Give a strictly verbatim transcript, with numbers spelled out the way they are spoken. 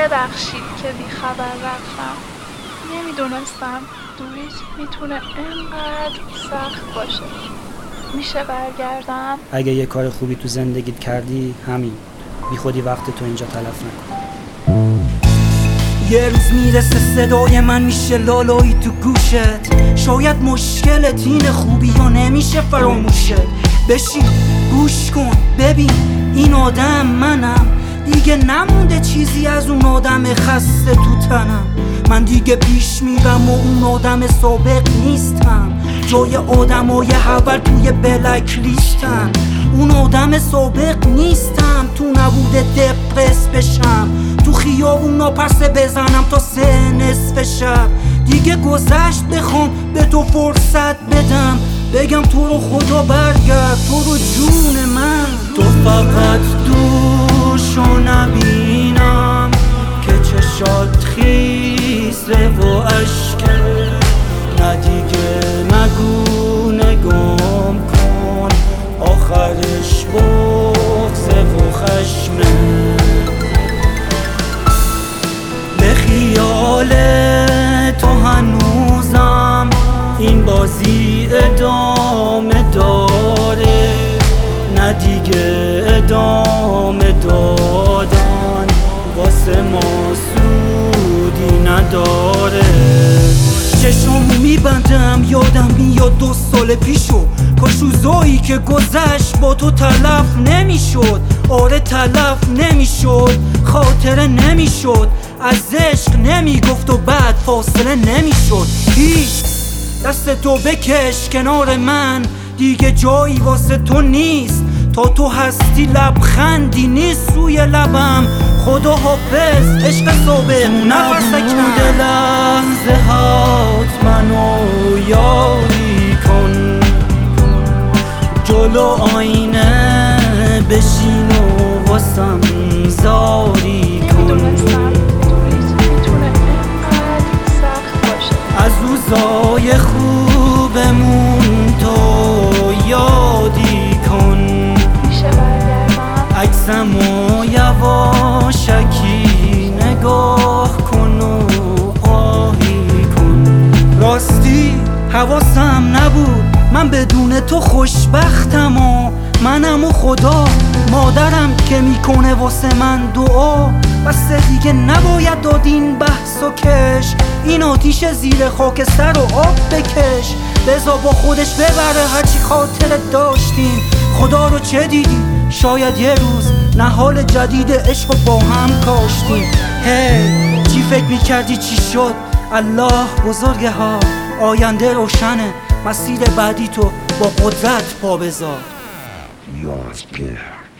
ببخشید که بیخبر رفتم. نمیدونستم دوریت میتونه اینقدر سخت باشه. میشه برگردم؟ اگه یه کار خوبی تو زندگیت کردی همین، بی خودی وقت تو اینجا تلف نکن. یه روز میرسه صدای من میشه لالایی تو گوشت. شاید مشکلت اینه خوبی یا نمیشه فراموشت. بشین گوش کن ببین این آدم منم. دیگه نمونده چیزی از اون آدم خسته تو تنم. من دیگه پیش میرم و اون آدم سابق نیستم. جای آدمای اول توی بلک لیستم. اون آدم سابق نیستم. تو نبوده دپرس بشم، تو خیابونا پرسه بزنم تا سه نصف شب. دیگه گذشت بخوام به تو فرصت بدم، بگم تو رو خدا برگرد، تو رو جون من. تو فقط دوشو نبینم که چشات خیسه و اشکه. نه دیگه نگو نگام کن، آخرش بغضه و خشمه. به خیال تو هنوزم این بازی ادامه داره. نه دیگه ادامه دادن واسه ما سودی نداره. چشمو میبندم یادم میاد دو سال پیشو، کاش روزایی که گذشت با تو تلف نمیشد. آره تلف نمیشد، خاطره نمیشد، از عشق نمیگفت و بعد فاصله نمیشد. هیچ دست تو بکش کنار من، دیگه جایی واسه تو نیست. تا تو هستی لبخندی نیست روی لبم. خدا حافظ عشق صبح نفس نبوده لحظه هات منو یاری کن. جلو آینه بشین و واسم زاری کن. از روزای خوبمون تو یادی کن. عکسمو یواشکی نگاه کن و آهی کن. راستی حواسم نبود من بدون تو خوشبختم و منم و خدا. مادرم که میکنه واسه من دعا. بس دیگه نباید داد این بحث و کش. این آتیش زیر خاک سر و آب بکش. بذار با خودش ببره هرچی خاطر داشتیم. خدا رو چه دیدی؟ شاید یه روز نهال جدید عشق با هم کاشتیم. هی چی فکر میکردی چی شد؟ الله بزرگه ها، آینده روشنه. مسیر بعدی تو با قدرت پا بذار. Yours, Pierre.